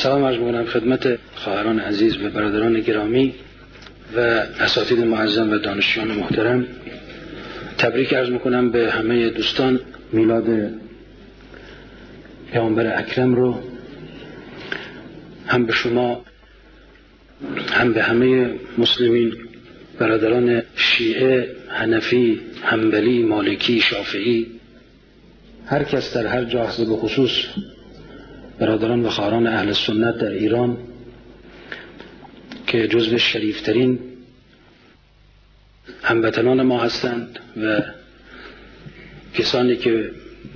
سلام عرض می‌کنم خدمت خواهران عزیز و برادران گرامی و اساتید معظم و دانشجویان محترم. تبریک عرض می‌کنم به همه دوستان میلاد پیامبر اکرم رو، هم به شما هم به همه مسلمین، برادران شیعه، حنفی، حنبلی، مالکی، شافعی، هر کس در هر جا هست، به خصوص برادران و خواهران اهل سنت در ایران که جزو شریفترین هموطنان ما هستند و کسانی که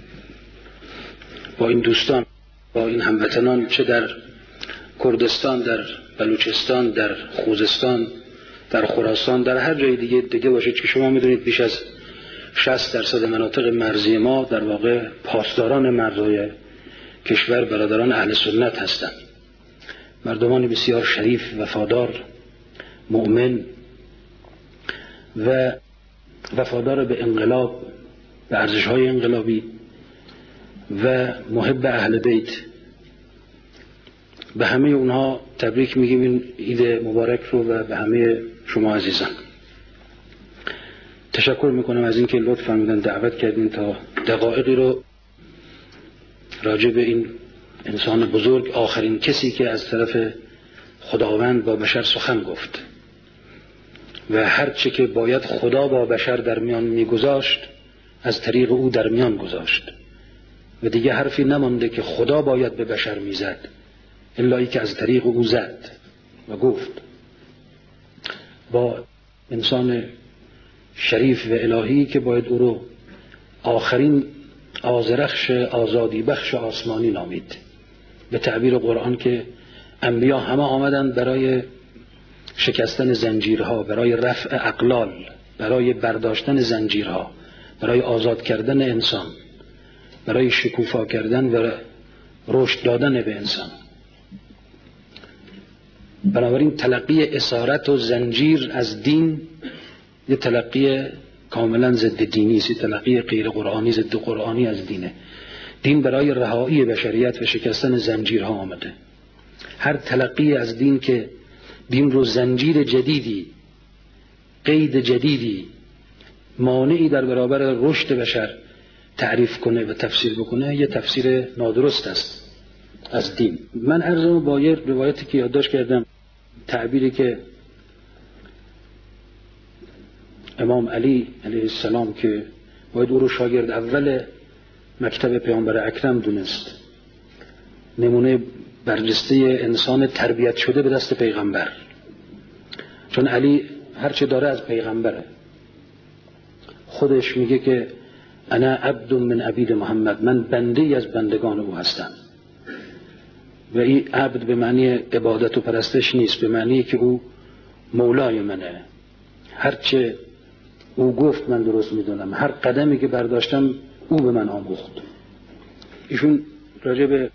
با این دوستان، با این هموطنان، چه در کردستان، در بلوچستان، در خوزستان، در خراسان، در هر جای دیگه باشید که شما میدونید بیش از 60% مناطق مرزی ما در واقع پاسداران مرزهای کشور برادران اهل سنت هستند. مردمانی بسیار شریف، وفادار، مؤمن و وفادار به انقلاب، به ارزش‌های انقلابی و محب اهل بیت. به همه اونها تبریک میگیم این عید مبارک رو و به همه شما عزیزان تشکر میکنم از اینکه لطف فرمودن دعوت کردین تا دقایقی رو راجع به این انسان بزرگ، آخرین کسی که از طرف خداوند با بشر سخن گفت و هر چه که باید خدا با بشر در میان میگذاشت از طریق او در میان گذاشت و دیگه حرفی نمانده که خدا باید به بشر میزد الا ای که از طریق او زد و گفت. با انسان شریف و الهی که باید او رو آخرین آذرخش آزادی بخش آسمانی نامید. به تعبیر قرآن که انبیا همه آمدند برای شکستن زنجیرها، برای رفع اقلال، برای برداشتن زنجیرها، برای آزاد کردن انسان، برای شکوفا کردن و رشد دادن به انسان. بنابراین تلقی اسارت و زنجیر از دین یه تلقی کاملا ضد دینی است، تلقی غیر قرآنی، ضد قرآنی از دینه. دین برای رهایی بشریت و شکستن زنجیرها آمده. هر تلقی از دین که دین رو زنجیر جدیدی، قید جدیدی، مانعی در برابر رشد بشر تعریف کنه و تفسیر بکنه، یه تفسیر نادرست است از دین. من عرضم با یه روایتی که یادداشت کردم، تعبیری که امام علی علیه السلام که باید او رو شاگرد اول مکتب پیامبر اکرم دونست، نمونه برجسته انسان تربیت شده به دست پیغمبر، چون علی هرچه داره از پیغمبره. خودش میگه که انا عبد من عبید محمد، من بنده از بندگان او هستم. و این عبد به معنی عبادت و پرستش نیست، به معنی که او مولای منه، هرچه او گفت من درست میدونم، هر قدمی که برداشتم او به من آموخت. ایشون راجع به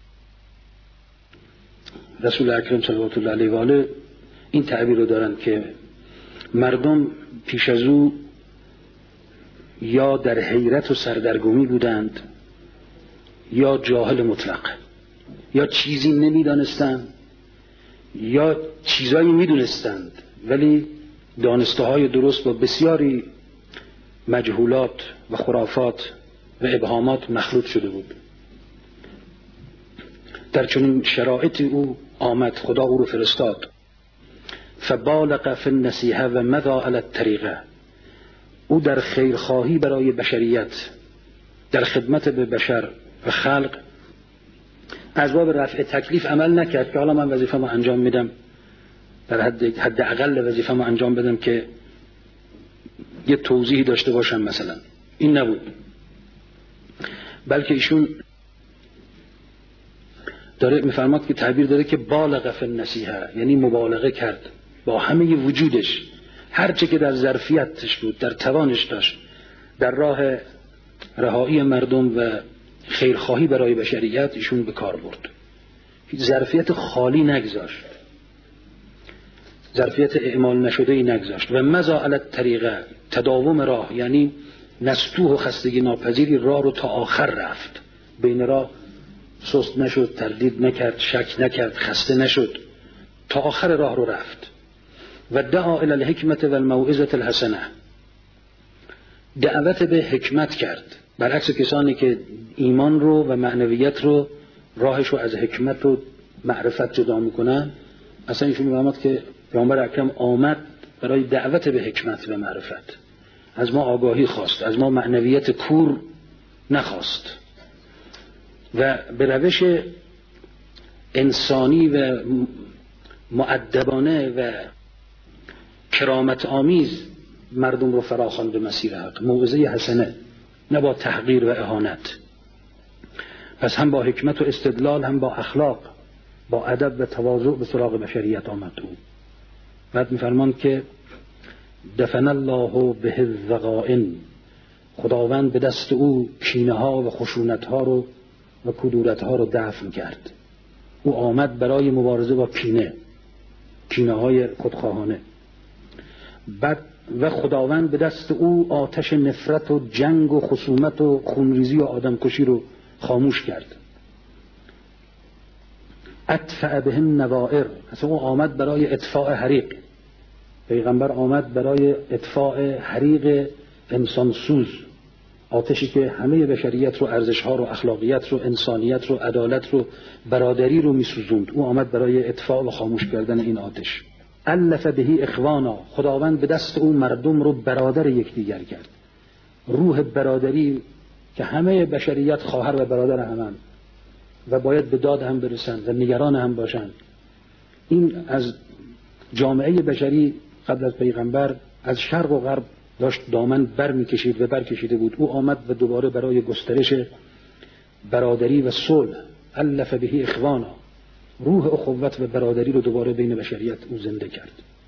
رسول اکرم صلوات الله علیه و آله این تعبیر رو دارن که مردم پیش از او یا در حیرت و سردرگمی بودند یا جاهل مطلق، یا چیزی نمیدانستند یا چیزایی میدونستند ولی دانسته های درست با بسیاری مجهولات و خرافات و ابهامات مخلوط شده بود. در چنین شرایطی او آمد، خدا او رو فرستاد. فبالغ فی النصیحه و مضى علی الطریقه. او در خیرخواهی برای بشریت، در خدمت به بشر و خلق از باب رفع تکلیف عمل نکرد که حالا من وظیفه‌مو انجام میدم، در حد اقل وظیفه‌مو انجام بدم که یه توضیحی داشته باشم مثلا. این نبود، بلکه ایشون داره میفرماد که تعبیر داره که بالغ فی النصیحه، یعنی مبالغه کرد با همه وجودش، هر چه که در ظرفیتش بود، در توانش داشت، در راه رهایی مردم و خیرخواهی برای بشریت ایشون به کار برد. هیچ ظرفیت خالی نگذاشت، ظرفیت اعمال نشده ای نگذاشت. و مضى علی الطریقه، تداوم راه، یعنی نستوه و خستگی ناپذیری راه رو تا آخر رفت، بین راه سست نشد، تردید نکرد، شک نکرد، خسته نشد، تا آخر راه رو رفت. و دعا الی الحکمت و الموعظة الحسنه، دعوت به حکمت کرد، برعکس کسانی که ایمان رو و معنویت رو راهش رو از حکمت و معرفت جدا میکنن. اصلا ایشون می‌فرماد که پیامبر اکرم آمد برای دعوت به حکمت و معرفت، از ما آگاهی خواست، از ما معنویت کور نخواست و به روش انسانی و مؤدبانه و کرامت آمیز مردم رو فراخواند به مسیر حق. موعظه حسنه، نه با تحقیر و اهانت. پس هم با حکمت و استدلال، هم با اخلاق، با ادب و تواضع به سراغ بشریت آمد او. بعد می‌فرماند که دفن الله به الذغائن، خداوند به دست او کینه ها و خشونت ها رو و کدورت ها رو دفن کرد. او آمد برای مبارزه با کینه های خودخواهانه. بعد و خداوند به دست او آتش نفرت و جنگ و خصومت و خونریزی و آدمکشی رو خاموش کرد. ادفع به النوائر، اصلا او آمد برای اطفاء حریق. پیغمبر آمد برای اطفاء حریق انسان سوز، آتشی که همه بشریت رو، ارزش‌ها رو، اخلاقیات رو، انسانیت رو، عدالت رو، برادری رو می‌سوزوند. او آمد برای اطفاء و خاموش کردن این آتش. الف بهی اخوانا، خداوند به دست او مردم رو برادر یکدیگر کرد. روح برادری که همه بشریت خواهر و برادر همند و باید به داد هم برسند و نگران هم باشند. این از جامعه بشری قبل از پیغمبر از شرق و غرب داشت دامن بر میکشید و برکشیده بود. او آمد و دوباره برای گسترش برادری و صلح، الف بهی اخوانا، روح اخوت و برادری رو دوباره بین بشریت او زنده کرد.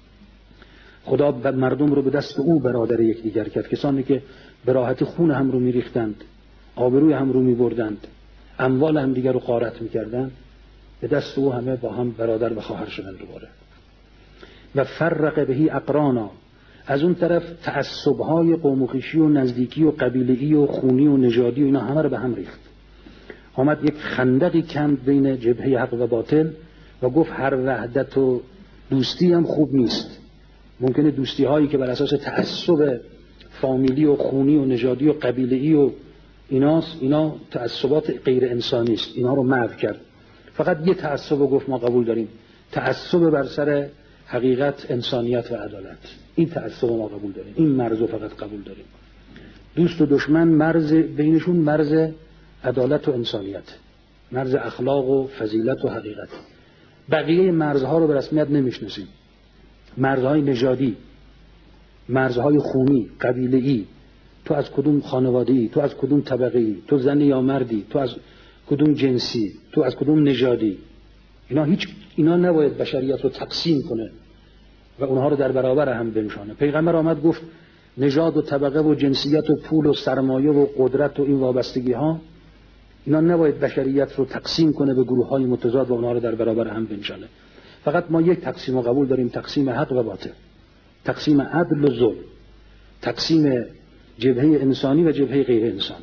خدا مردم رو به دست او برادر یکدیگر کرد. کسانی که به راحتی خون هم رو میریختند، آبروی هم رو میبردند، اموال هم دیگر رو غارت میکردند، به دست او همه با هم برادر و خواهر شدند دوباره. و فرق بهی اقرانا، از اون طرف تعصب‌های قوم و خویشی و نزدیکی و قبیله‌ای و خونی و نژادی و اینا همه رو به هم ریخت. آمد یک خندقی کند بین جبهه حق و باطل و گفت هر وحدت و دوستی هم خوب نیست. ممکنه دوستی هایی که بر اساس تعصب فامیلی و خونی و نژادی و قبیله‌ای و اینا تعصبات غیر انسانی است، اینا رو محو کرد. فقط یه تعصب رو گفت ما قبول داریم، تعصب بر سر حقیقت، انسانیت و عدالت. این تعصب ما قبول داریم، این مرز رو فقط قبول داریم. دوست و دشمن مرز بینشون مرز عدالت و انسانیت، مرز اخلاق و فضیلت و حقیقت. بقیه مرزها رو به رسمیت نمیشناسیم. مرزهای نژادی، مرزهای خونی، قبیله‌ای، تو از کدوم خانواده‌ای، تو از کدوم طبقه‌ای، تو زن یا مردی، تو از کدوم جنسی، تو از کدوم نژادی، اینا نباید بشریت رو تقسیم کنه و اونها رو در برابر هم بنشانه. پیغمبر آمد گفت نژاد و طبقه و جنسیت و پول و سرمایه و قدرت و این وابستگی ها، اینا نباید بشریت رو تقسیم کنه به گروه های متضاد و اونها رو در برابر هم بنشانه. فقط ما یک تقسیم رو قبول داریم، تقسیم حق و باطل، تقسیم عدل و ظلم، تقسیم جبهه انسانی و جبهه غیر انسانی.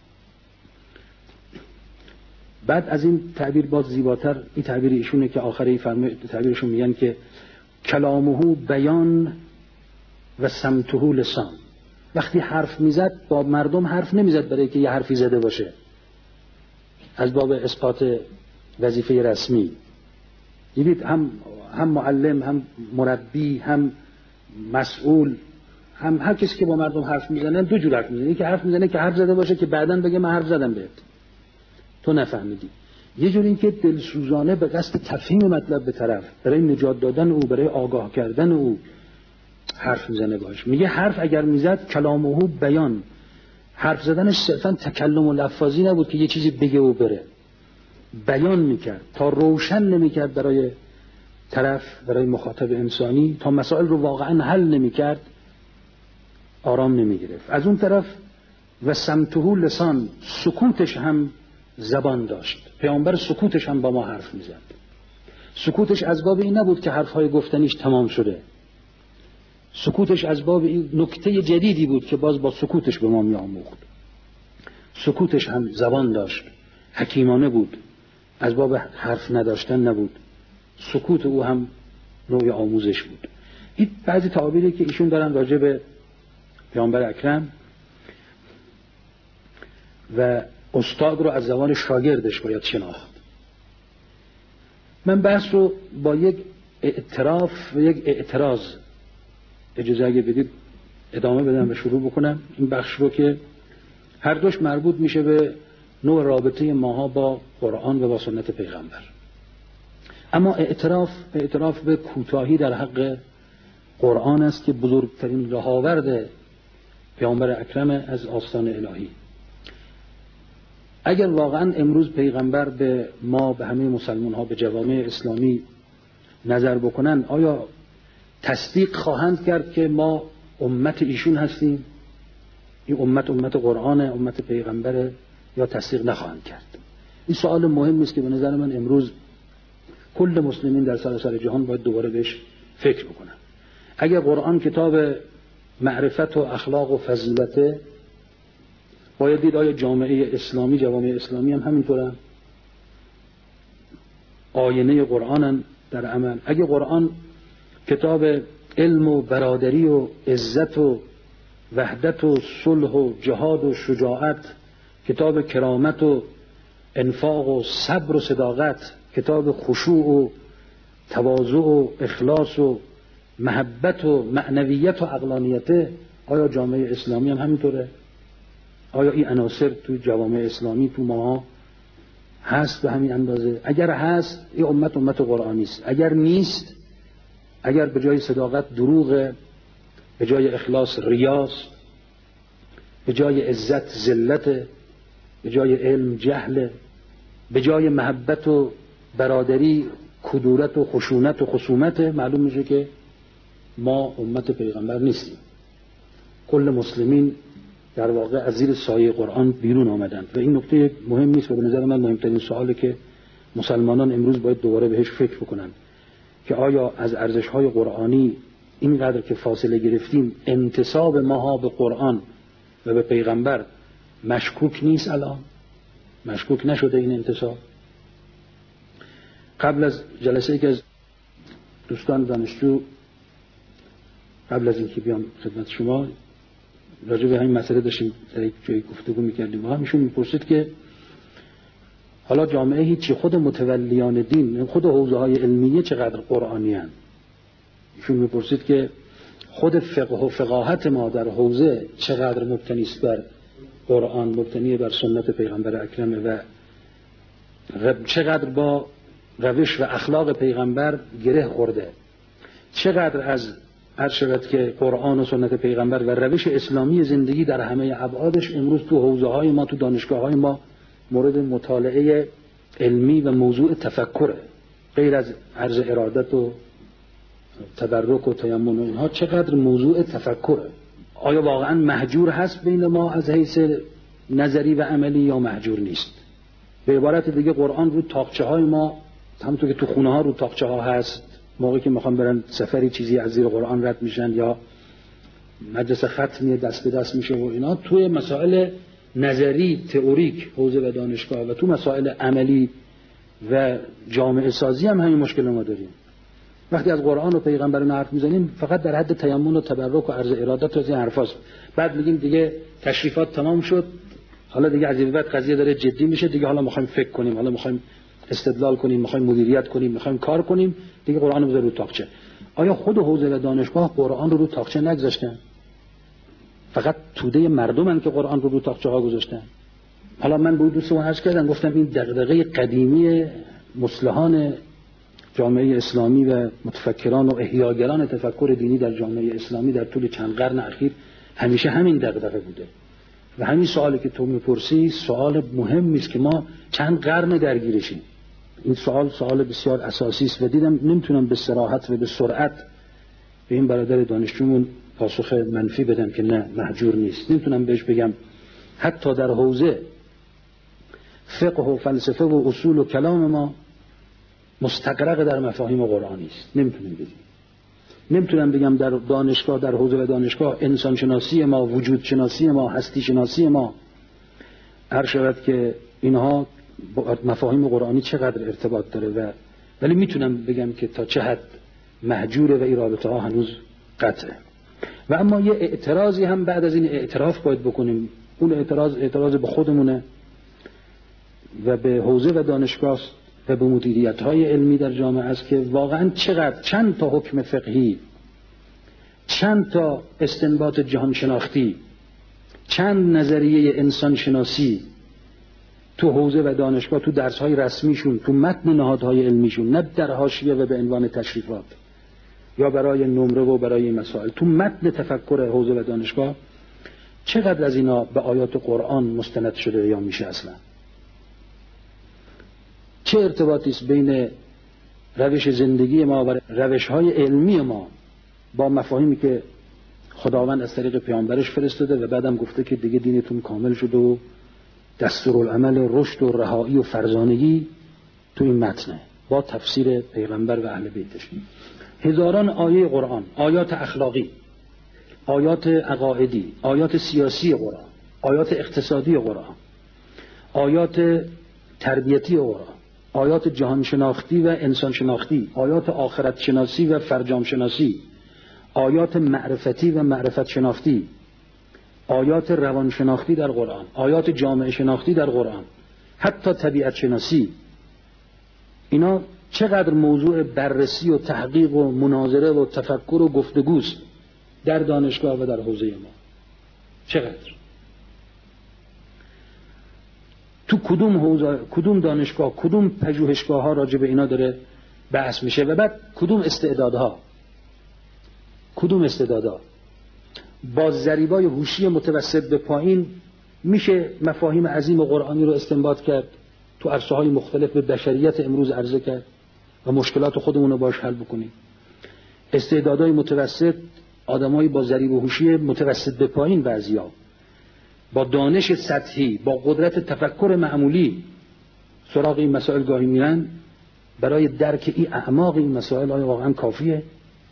بعد از این تعبیر باز زیباتر این تعبیر ایشونه که آخری تعبیرشون میگن که کلامه بیان و سمته لسان. وقتی حرف میزد با مردم حرف نمیزد برای که یه حرفی زده باشه از باب اثبات وظیفه رسمی. دیدید هم معلم، هم مربی، هم مسئول، هم هر کسی که با مردم حرف میزنه دو جور حرف میزنه. یکی حرف میزنه که حرف زده باشه که بعداً بگه من حرف زدم بهت تو نفهمیدی. یه جور این که دلسوزانه به قصد تفهیم مطلب به طرف، برای نجات دادن او، برای آگاه کردن او حرف میزنه باش. میگه حرف اگر میزد کلامه بیان، حرف زدنش صرفا تکلم و لفاظی نبود که یه چیزی بگه و بره، بیان میکرد تا روشن نمیکرد برای طرف، برای مخاطب انسانی، تا مسائل رو واقعا حل نمیکرد آرام نمیگرفت. از اون طرف و سمته لسان، سکوتش هم زبان داشت. پیامبر سکوتش هم با ما حرف میزد. سکوتش از باب این نبود که حرفهای گفتنیش تمام شده، سکوتش از باب این نکته جدیدی بود که باز با سکوتش به ما میآموخت. سکوتش هم زبان داشت، حکیمانه بود، از باب حرف نداشتن نبود، سکوت او هم نوع آموزش بود. این بعضی تعابیری که ایشون دارن راجع به پیامبر اکرم و استاد رو از زبان شاگردش باید شناخت. من بحث رو با یک اعتراف و یک اعتراض اجازه اگه بدید ادامه بدم و شروع بکنم این بخش رو که هر دوش مربوط میشه به نوع رابطه ماها با قرآن و با سنت پیغمبر. اما اعتراف به کوتاهی در حق قرآن است که بزرگترین رهاورد پیامبر اکرم از آستان الهی. اگر واقعا امروز پیغمبر به ما، به همه مسلمان ها، به جوامع اسلامی نظر بکنن، آیا تصدیق خواهند کرد که ما امت ایشون هستیم؟ این امت قرآن، امت پیغمبره، یا تصدیق نخواهند کرد؟ این سوال مهمی است که به نظر من امروز کل مسلمین در سراسر جهان باید دوباره بهش فکر بکنن. اگر قرآن کتاب معرفت و اخلاق و فضیلته، باید دید آیا جامعه اسلامی، جوامع اسلامی هم همینطوره؟ آینه قرآنن در عمل. اگه قرآن کتاب علم و برادری و عزت و وحدت و صلح و جهاد و شجاعت، کتاب کرامت و انفاق و صبر و صداقت، کتاب خشوع و تواضع و اخلاص و محبت و معنویت و عقلانیت، آیا جامعه اسلامی هم همینطوره؟ آیا این عناصر تو جوامع اسلامی تو ما هست به همین اندازه؟ اگر هست این امت قرآنی است. اگر نیست، اگر به جای صداقت دروغ، به جای اخلاص ریاست، به جای عزت ذلت، به جای علم جهل، به جای محبت و برادری کدورت و خشونت و خصومت، معلوم میشه که ما امت پیغمبر نیستیم. کل مسلمین در واقع از زیر سایه قرآن بیرون آمدند و این نکته مهم نیست و به نظر من مهمترین سواله که مسلمانان امروز باید دوباره بهش فکر بکنن که آیا از ارزش‌های قرآنی اینقدر که فاصله گرفتیم، انتساب ماها به قرآن و به پیغمبر مشکوک نیست؟ الان مشکوک نشده این انتساب؟ قبل از جلسه که از دوستان دانشجو قبل از اینکه بیام خدمت شما راجع به همین مسئله داشتیم در یک جایی گفتگو می‌کردیم و ایشون می‌پرسید که حالا جامعه هیچی، خود متولیان دین، خود حوزه‌های علمیه چقدر قرآنی هستند. ایشون می‌پرسید که خود فقه و فقاهت ما در حوزه چقدر مبتنی است بر قرآن، مبتنی بر سنت پیغمبر اکرم و چقدر با روش و اخلاق پیغمبر گره خورده، چقدر از هر شود که قرآن و سنت پیغمبر و روش اسلامی زندگی در همه ابعادش امروز تو حوزه‌های ما، تو دانشگاه‌های ما مورد مطالعه علمی و موضوع تفکره، غیر از عرض ارادت و تبرک و تیمم و اینها چقدر موضوع تفکره. آیا واقعا مهجور هست بین ما از حیث نظری و عملی یا مهجور نیست؟ به عبارت دیگه قرآن رو تاقچه‌های ما، همونطور که تو خونه‌ها رو تاقچه‌ها هست، موقعی که میخوان برن سفری چیزی از زیر قرآن رد میشن یا مجلس ختمی دست به دست میشه و اینا، توی مسائل نظری تئوریک حوزه و دانشگاه و تو مسائل عملی و جامعه سازی هم همین مشکل ما داریم. وقتی از قرآن و پیغمبر حرف میزنیم فقط در حد تیمم و تبرک و عرض ارادت و از این حرفاست. بعد میگیم دیگه تشریفات تمام شد، حالا دیگه از این بعد قضیه داره جدی میشه، دیگه حالا میخوایم فکر کنیم، حالا میخوایم استدلال کنیم، میخوایم مدیریت کنیم، میخوایم کار کنیم، دیگه قرآن رو بذار رو تاقچه. آیا خود حوزه و دانشگاه قرآن رو تاقچه نگذاشتن؟ فقط توده مردمن که قرآن رو تاقچه ها گذاشتن. حالا من به دوستان عرض کردم، گفتم این دغدغه قدیمی مصلحان جامعه اسلامی و متفکران و احیاگران تفکر دینی در جامعه اسلامی در طول چند قرن اخیر همیشه همین دغدغه بوده و همین سوالی که تو میپرسی سوال مهمی است که ما چند قرن درگیرشیم. این سوال بسیار اساسی است و دیدم نمیتونم به صراحت و به سرعت به این برادر دانشجومون پاسخ منفی بدم که نه مهجور نیست. نمیتونم بهش بگم حتی در حوزه فقه و فلسفه و اصول و کلام ما مستقرق در مفاهیم قرآنی است. نمیتونم بگم. نمیتونم بگم در دانشگاه، در حوزه و دانشگاه انسان شناسی ما، وجود شناسی ما، هستی شناسی ما، هر شود که اینها با مفاهیم قرآنی چقدر ارتباط داره ولی میتونم بگم که تا چه حد محجوره و این رابطه ها هنوز قطعه. و اما یه اعتراضی هم بعد از این اعتراف باید بکنیم. اون اعتراض به خودمونه و به حوزه و دانشگاه و به مدیریت‌های علمی در جامعه است که واقعاً چند تا حکم فقهی، چند تا استنباط جهان شناختی، چند نظریه انسان شناسی تو حوزه و دانشگاه، تو درس‌های رسمیشون، تو متن نهادهای علمیشون، نه در حاشیه و به عنوان تشریفات یا برای نمره و برای مسائل، تو متن تفکر حوزه و دانشگاه چقدر از اینا به آیات قرآن مستند شده یا میشه اصلا؟ چه ارتباطی است بین روش زندگی ما و روش‌های علمی ما با مفاهیمی که خداوند از طریق پیامبرش فرستاده و بعدم گفته که دیگه دینتون کامل شده و دستورالعمل رشد و رهایی و فرزانگی تو این متنه با تفسیر پیغمبر و اهل بیتش. هزاران آیه قرآن، آیات اخلاقی، آیات عقائدی، آیات سیاسی قرآن، آیات اقتصادی قرآن، آیات تربیتی قرآن، آیات جهان شناختی و انسان شناختی، آیات آخرت شناسی و فرجام شناسی، آیات معرفتی و معرفت شناختی، آیات روان شناختی در قرآن، آیات جامعه شناختی در قرآن، حتی طبیعت شناسی. اینا چقدر موضوع بررسی و تحقیق و مناظره و تفکر و گفتگوست در دانشگاه و در حوزه ما. چقدر تو کدوم حوزه، کدوم دانشگاه، کدوم پژوهشگاه ها راجع به اینا داره بحث میشه و بعد کدوم استعدادها با ضریبای هوشی متوسط به پایین میشه مفاهیم عظیم قرآنی رو استنباط کرد، تو عرصه‌های مختلف به بشریت امروز عرضه کرد و مشکلات خودمون رو باش حل بکنیم. استعدادهای متوسط، آدمایی با ضریب هوشی متوسط به پایین، بعضیا با دانش سطحی، با قدرت تفکر معمولی سراغ این مسائل گاهی میرن. برای درک این اعماق این مسائل آیا واقعا کافیه؟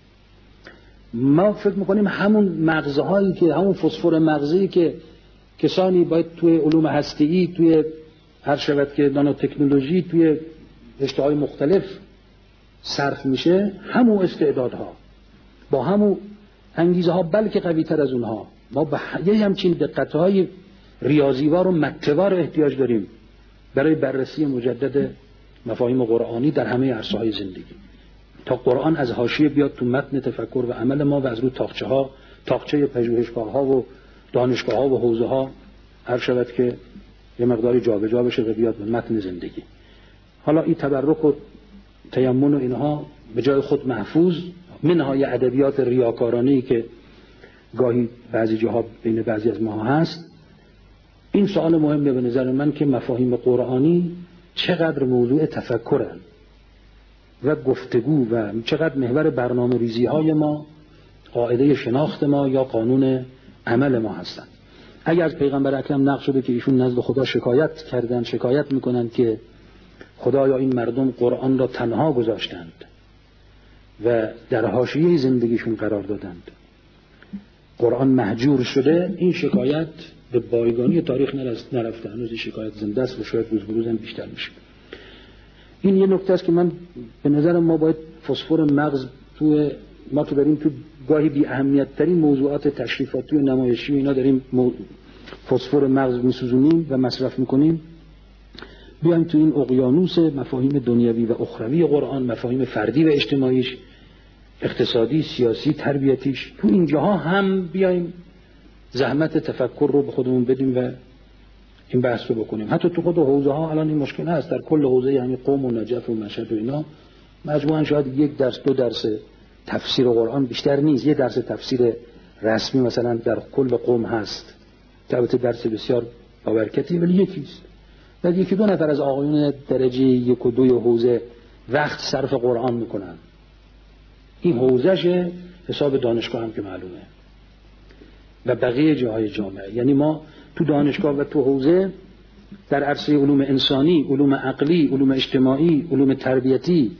ما فکر میکنیم همون مغزهایی که، همون فسفر مغزی که کسانی باید توی علوم هسته‌ای، توی هر شود که نانو تکنولوژی، توی رشته‌های مختلف صرف میشه، همون استعدادها با همون انگیزه ها، بلکه قوی تر از اونها، ما به یه همچین دقت‌های ریاضیوار و متوار احتیاج داریم برای بررسی مجدد مفاهیم قرآنی در همه عرصه‌های زندگی، تا قرآن از حاشیه بیاد تو متن تفکر و عمل ما و از رو تاقچه پژوهشگاه‌ها و دانشگاه‌ها و حوزه‌ها هر شود که یه مقداری جابجا بشه و بیاد به متن زندگی. حالا این تبرک و تیمن و اینها به جای خود محفوظ، منهای ادبیات ریاکارانه‌ای که گاهی بعضی جاها بین بعضی از ما هست. این سوال مهمه به نظر من که مفاهیم قرآنی چقدر موضوع تفکرن و گفتگو و چقدر محور برنامه ریزی های ما، قاعده شناخت ما یا قانون عمل ما هستند. اگر از پیغمبر اکرم نقل شده که ایشون نزد خدا شکایت میکنن که خدایا این مردم قرآن را تنها گذاشتند و در حاشیه زندگیشون قرار دادند، قرآن محجور شده، این شکایت به بایگانی تاریخ نرفته، هنوز این شکایت زنده است و شاید روز به روز هم بیشتر میشه. این یه نکته است که من به نظر ما باید فسفر مغز ما تو داریم تو گاهی بی اهمیت ترین موضوعات تشریفاتی و نمایشی و اینا داریم فسفر مغز میسوزونیم و مصرف میکنیم، بیایم تو این اقیانوس مفاهیم دنیوی و اخروی قرآن، مفاهیم فردی و اجتماعیش، اقتصادی، سیاسی، تربیتیش، تو اینجاها هم بیایم زحمت تفکر رو به خودمون بدیم و این بحث رو بکنیم. حتی تو خود حوزه ها الان این مشکل هست، در کل حوزه یعنی قم و نجف و مشهد و اینا مجموعاً شاید 1 درس 2 درس تفسیر قرآن بیشتر نیست، 1 درس تفسیر رسمی مثلا در کل قم هست، البته درس بسیار باورکتی ولی یکیست. بعد 1-2 نفر از آقایون درجه 1 و 2 حوزه وقت صرف قرآن میکنن، این حوزهش حساب دانشگاه هم که معلومه و بقیه جاهای جامعه. یعنی ما تو دانشگاه و تو حوزه در عرصه علوم انسانی، علوم عقلی، علوم اجتماعی، علوم تربیتی،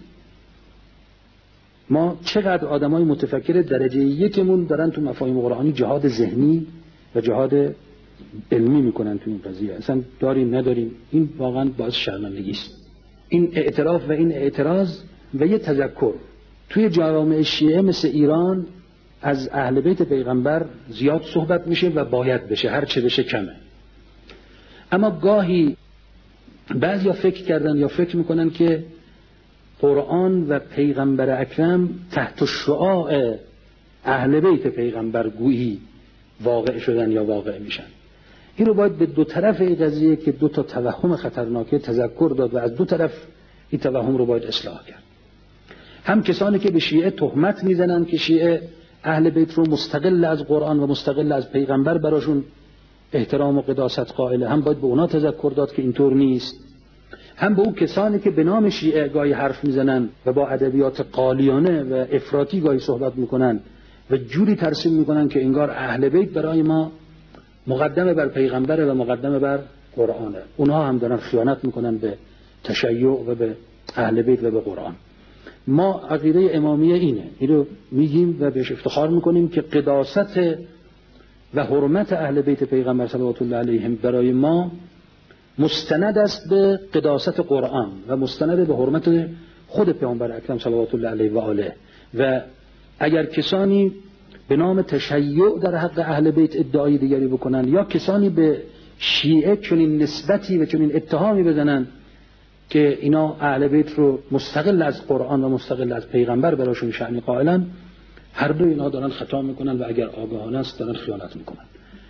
ما چقدر آدمای متفکر درجه 1مون دارن تو مفاهیم قرآنی جهاد ذهنی و جهاد علمی میکنن تو این قضیه. اصلا داریم نداریم، این واقعا باعث شرمندگی است. این اعتراف و این اعتراض و یه تذکر توی جوامع شیعه مثل ایران از اهل بیت پیغمبر زیاد صحبت میشه و باید بشه، هر چه بشه کمه. اما گاهی بعضیا فکر کردن یا فکر میکنن که قرآن و پیغمبر اکرم تحت شعاع اهل بیت پیغمبر گویی واقع شدن یا واقع میشن. این رو باید به دو طرف این قضیه که دو تا توهم خطرناکه تذکر داد و از دو طرف این توهم رو باید اصلاح کرد. هم کسانی که به شیعه تهمت میزنن که شیعه اهل بیت رو مستقل از قرآن و مستقل از پیغمبر براشون احترام و قداست قائله، هم باید به اونا تذکر داد که اینطور نیست. هم به اون کسانی که به نام شیعه گاهی حرف میزنن و با ادبیات قالیانه و افراطی گاهی صحبت میکنن و جوری ترسیم میکنن که انگار اهل بیت برای ما مقدمه بر پیغمبر و مقدمه بر قرآنه، اونها هم دارن خیانت میکنن به تشیع و به اهل بیت و به قرآن. ما عقیده امامیه اینه، اینو میگیم و بهش افتخار میکنیم که قداست و حرمت اهل بیت پیغمبر صلوات الله علیهم برای ما مستند است به قداست قرآن و مستند به حرمت خود پیامبر اکرم صلوات الله علیه و آله. و اگر کسانی به نام تشیع در حق اهل بیت ادعای دیگری بکنن یا کسانی به شیعه چنین نسبتی و چنین اتهامی بزنن که اینا اهل بیت رو مستقل از قرآن و مستقل از پیغمبر براشون شأنی قائلن، هر دو اینا دارن خطا میکنن و اگر آگاهانه است دارن خیانت میکنن.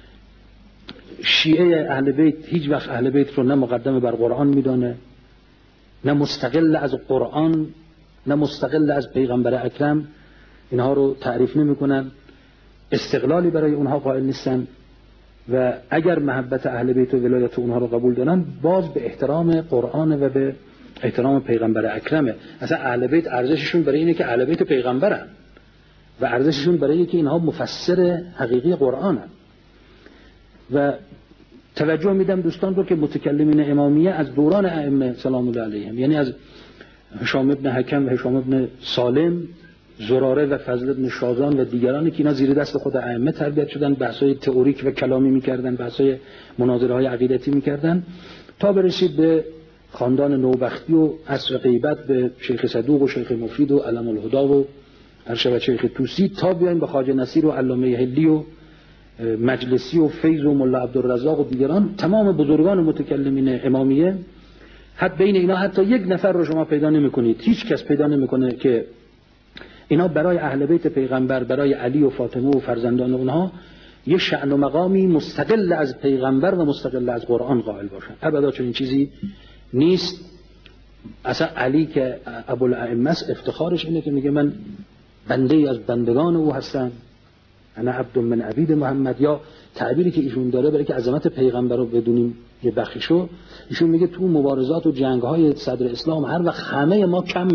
شیعه اهل بیت هیچ وقت اهل بیت رو نه مقدم بر قرآن میدانه، نه مستقل از قرآن، نه مستقل از پیغمبر اکرم. اینها رو تعریف نمیکنن، استقلالی برای اونها قائل نیستن و اگر محبت اهل بیت و ولایت اونها رو قبول دارن باز به احترام قرآن و به احترام پیغمبر اکرمه. اصلا اهل بیت ارزششون برای اینه که اهل بیت پیغمبرن و ارزششون برای اینه که اینها مفسر حقیقی قرآنن. و توجه میدم دوستان رو که متکلمین امامیه از دوران ائمه سلام الله علیهم، یعنی از هشام ابن حکم و هشام ابن سالم، زراره و فضل ابن شازان و دیگرانی که اینا زیر دست خود ائمه تربیت شدن، بحث‌های تئوریک و کلامی می‌کردن، بحث‌های مناظره‌های عقیدتی می‌کردن، تا برسید به خاندان نوبختی و عصر غیبت به شیخ صدوق و شیخ مفید و علم الهدا و ارشد شیخ طوسی، تا بیایم به خواجه نصیر و علامه حلی و مجلسی و فیض و ملا عبدالرزاق و دیگران، تمام بزرگان متکلمین امامیه. حتی بین اینا حتی یک نفر رو شما پیدا نمی‌کنید، هیچ کس پیدا نمی‌کنه که اینا برای اهل بیت پیغمبر، برای علی و فاطمه و فرزندان اونها یه شأن و مقامی مستقل از پیغمبر و مستقل از قرآن قائل باشن. ابدا چنین چیزی نیست. اصلا علی که ابوالائمه است افتخارش اینه که میگه من بنده از بندگان او هستم، انا عبد من عبید محمد. یا تعبیری که ایشون داره برای که عظمت پیغمبر رو بدونیم یه بخشو، ایشون میگه تو مبارزات و جنگ‌های صدر اسلام هر وقت همه ما کم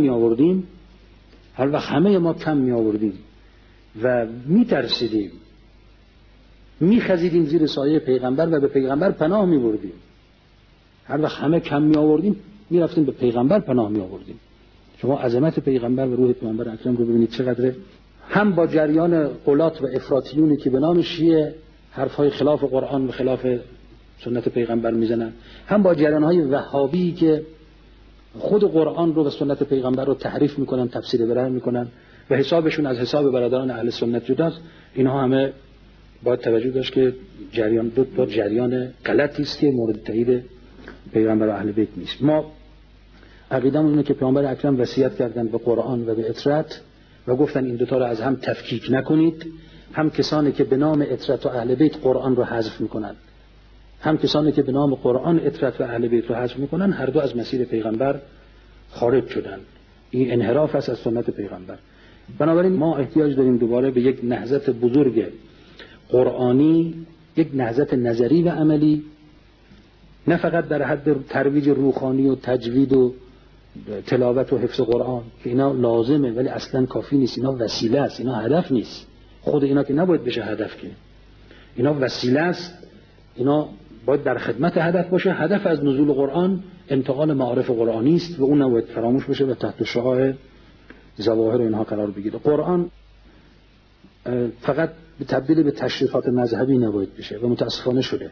می آوردیم و میترسیدیم، میخزیدیم زیر سایه پیغمبر و به پیغمبر پناه میبردیم. هر وقت همه کم می آوردیم میرفتیم به پیغمبر پناه می آوردیم. شما عظمت پیغمبر و روح پیغمبر اکرم رو ببینید چقدره. هم با جریان غلات و افراطیونی که به نام شیعه حرفهای خلاف قرآن و خلاف سنت پیغمبر میزنن، هم با جریانهای وهابی که خود قرآن رو و سنت پیغمبر رو تحریف میکنن، تفسیر برای میکنن و حسابشون از حساب برادران اهل سنت جداست. اینها همه باید توجه داشت که جریان دو جریان غلطی است که مورد تایید پیغمبر و اهل بیت نیست. ما عقیده‌مون اینه که پیامبر اکرم وصیت کردن به قرآن و به اطرت و گفتن این دوتا رو از هم تفکیک نکنید. هم کسانی که به نام اطرت و اهل بیت قرآن رو حذف میکنن، هم کسانی که به نام قرآن اطرت و اهل بیت رو حذف میکنن، هر دو از مسیر پیغمبر خارج شدن. این انحراف است از سنت پیغمبر. بنابراین ما احتیاج داریم دوباره به یک نهضت بزرگ قرآنی، یک نهضت نظری و عملی، نه فقط در حد ترویج روحانی و تجوید و تلاوت و حفظ قرآن که اینا لازمه ولی اصلا کافی نیست. اینا وسیله است، اینا هدف نیست. خود اینا که نباید بشه هدف، که اینا وسیله است، اینا باید در خدمت هدف باشه. هدف از نزول قرآن انتقال معارف قرآنی است و اون نباید فراموش بشه و تحت شعاع ظواهر اینها قرار بگیره. قرآن فقط تبدیل به تشریفات مذهبی نباید بشه و متاسفانه شده.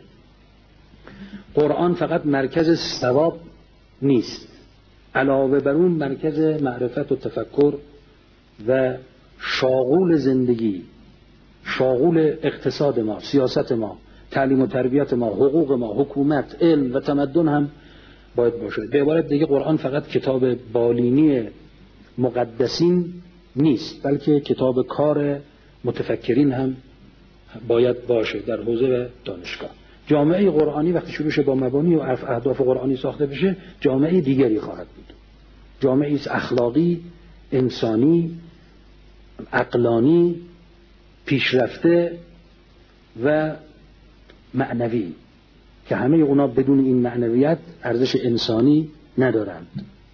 قرآن فقط مرکز ثواب نیست، علاوه بر اون مرکز معرفت و تفکر و شاغول زندگی، شاغول اقتصاد ما، سیاست ما، تعلیم و تربیت ما، حقوق ما، حکومت، علم و تمدن هم باید باشه. به عبارت دیگه قرآن فقط کتاب بالینی مقدسین نیست، بلکه کتاب کار متفکرین هم باید باشه در حوزه و دانشگاه. جامعه قرآنی وقتی شروع شه با مبانی و اهداف قرآنی ساخته بشه، جامعه دیگری خواهد بود. جامعه اخلاقی، انسانی، عقلانی، پیشرفته و معنوی که همه اونا بدون این معنویت ارزش انسانی ندارند.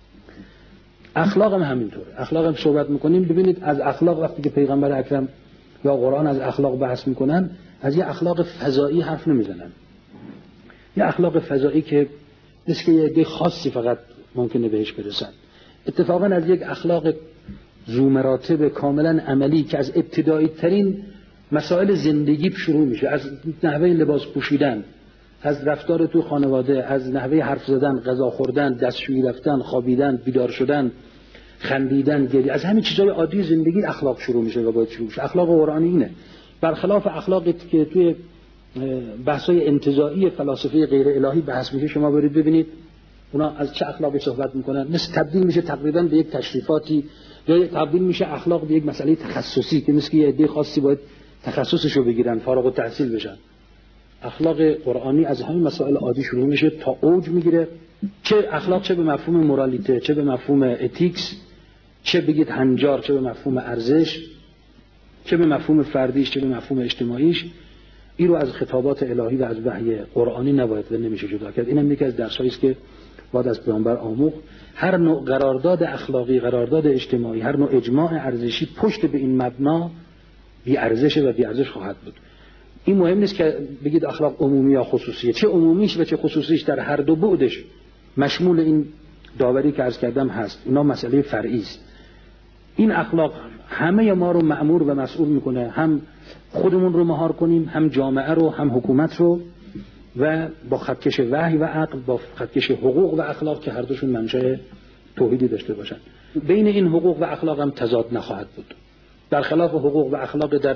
اخلاق هم همینطوره. اخلاق هم صحبت میکنیم، ببینید از اخلاق وقتی که پیغمبر اکرم یا قرآن از اخلاق بحث میکنن، از یه اخلاق فضایی حرف نمیزنن. یه اخلاق فضایی که مثل که یه عده خاصی فقط ممکنه بهش برسن. اتفاقا از یک اخلاق ذو مراتب کاملا عملی که از ابتدایی ترین مسائل زندگی شروع میشه، از نحوه لباس پوشیدن، از رفتار تو خانواده، از نحوه حرف زدن، غذا خوردن، دستشویی رفتن، خوابیدن، بیدار شدن، خندیدن، گریه، از همین چیزهای عادی زندگی اخلاق شروع میشه و باید شروع بشه. اخلاق قرآنی اینه. برخلاف اخلاقی که توی بحث‌های انتزاعی فلاسفه غیر الهی بحث میشه، شما برید ببینید اونا از چه اخلاقی صحبت میکنن. مثل تبدیل میشه تقریبا به یک تشریفاتی، یا تبدیل میشه اخلاق به یک مسئله تخصصی که مثل یه عده خاصی باید تخصصشو بگیرن، فارغ التحصیل بشن. اخلاق قرآنی از همین مسائل عادی شروع میشه تا اوج میگیره. چه اخلاق، چه به مفهوم مورالیته، چه به مفهوم اتیکس، چه بگید هنجار، چه به مفهوم ارزش، چه به مفهوم فردیش، چه به مفهوم اجتماعیش، این رو از خطابات الهی و از وحی قرآنی نباید و نمیشه جدا کرد. اینم یکی از درسایی است که باید از پیامبر آموخت. هر نوع قرارداد اخلاقی، قرارداد اجتماعی، هر نوع اجماع ارزشی پشت به این مبنا بی ارزشه و بی ارزش خواهد بود. این مهم نیست که بگید اخلاق عمومی یا خصوصیه، چه عمومیش و چه خصوصیش در هر دو بعدش مشمول این داوری که عرض کردم هست. اینا مسئله فرعی است. این اخلاق همه ما رو مأمور و مسئول میکنه، هم خودمون رو مهار کنیم، هم جامعه رو، هم حکومت رو، و با خطکش وحی و عقل، با خطکش حقوق و اخلاق که هر دوشون منشأ توحیدی داشته باشن. بین این حقوق و اخلاق هم تضاد نخواهد بود. برخلاف حقوق و اخلاق در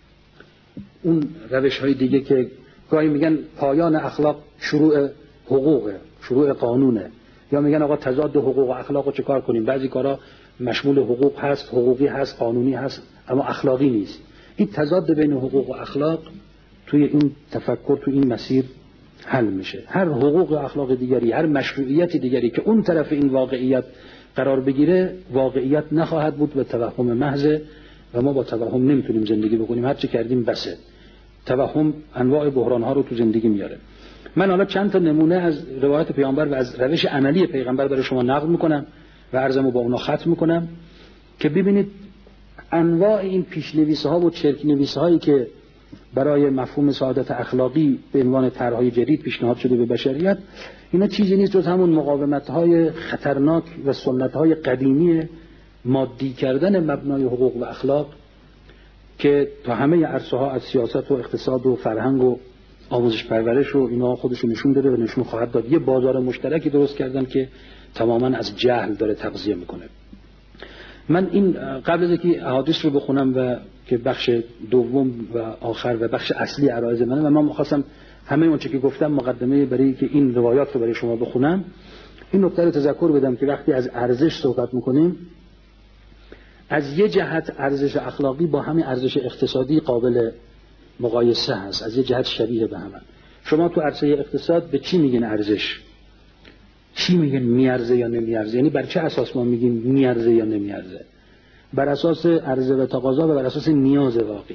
اون روش‌های دیگه که گاهی میگن پایان اخلاق شروع حقوقه، شروع قانونه، یا میگن آقا تضاد حقوق و اخلاق رو چیکار کنیم؟ بعضی کارا مشمول حقوق هست، حقوقی هست، قانونی هست، اما اخلاقی نیست. این تضاد بین حقوق و اخلاق توی این تفکر، توی این مسیر حل میشه. هر حقوق و اخلاق دیگری، هر مشروعیت دیگری که اون طرف این واقعیت قرار بگیره، واقعیت نخواهد بود و توهم محضه و ما با توهم نمیتونیم زندگی بکنیم. هر چی کردیم بسه. توهم انواع بحران‌ها رو تو زندگی میاره. من حالا چند تا نمونه از روایت پیامبر و از روش عملی پیغمبر برای شما نقل میکنم و عرضمو با اونا ختم میکنم که ببینید انواع این پیش‌نویس‌ها و چرک‌نویس‌هایی که برای مفهوم سعادت اخلاقی به عنوان طرح‌های جدید پیشنهاد شده به بشریت، اینا چیزی نیست جز همون مقاومت‌های خطرناک و سنت‌های قدیمی مادی کردن مبنای حقوق و اخلاق که تا همه عرصه‌ها از سیاست و اقتصاد و فرهنگ و آموزش پرورش و اینا خودشون نشون داده و نشون خواهد داد. یه بازار مشترکی درست کردن که تماماً از جهل داره تغذیه میکنه. من این قبل از اینکه احادیث رو بخونم و که بخش دوم و آخر و بخش اصلی عرایض منه و من می‌خواستم همه اون چیزی که گفتم مقدمه برای که این روایات رو برای شما بخونم، این نکته رو تذکر بدم که وقتی از ارزش صحبت میکنیم، از یه جهت ارزش اخلاقی با همین ارزش اقتصادی قابل مقایسه هست، از یه جهت شبیه به هم. شما تو عرصه اقتصاد به چی میگن ارزش؟ چی میگن میارزه یا نمیارزه؟ یعنی بر چه اساس ما میگیم میارزه یا نمیارزه؟ بر اساس عرضه و تقاضا و بر اساس نیاز واقعی.